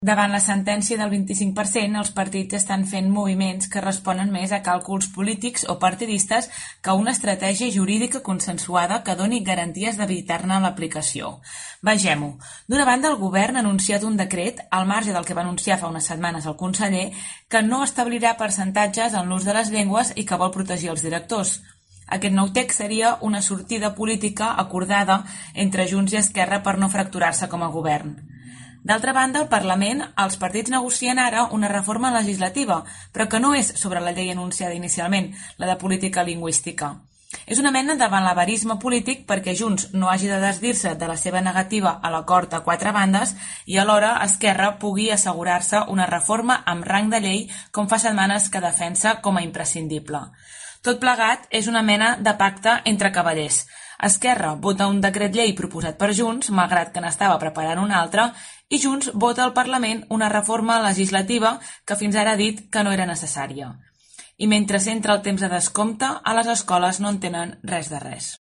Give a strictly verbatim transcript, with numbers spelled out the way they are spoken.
Davant la sentència del vint-i-cinc per cent, els partits estan fent moviments que responen més a càlculs polítics o partidistes que a una estratègia jurídica consensuada que doni garanties d'evitar-ne l'aplicació. Vegem-ho. D'una banda, el govern ha anunciat un decret, al marge del que va anunciar fa unes setmanes el conseller, que no establirà percentatges en l'ús de les llengües i que vol protegir els directors. Aquest nou text seria una sortida política acordada entre Junts i Esquerra per no fracturar-se com a govern. D'altra banda, al Parlament, els partits negocien ara una reforma legislativa, però que no és sobre la llei anunciada inicialment, la de política lingüística. És una mena de malabarisme polític perquè Junts no hagi de desdir-se de la seva negativa a l'acord a quatre bandes i alhora Esquerra pugui assegurar-se una reforma amb rang de llei com fa setmanes que defensa com a imprescindible. Tot plegat és una mena de pacte entre cavallers. Esquerra vota un decret llei proposat per Junts, malgrat que n'estava preparant un altre, i Junts vota al Parlament una reforma legislativa que fins ara ha dit que no era necessària. I mentre s'entra el temps de descompte, a les escoles no en tenen res de res.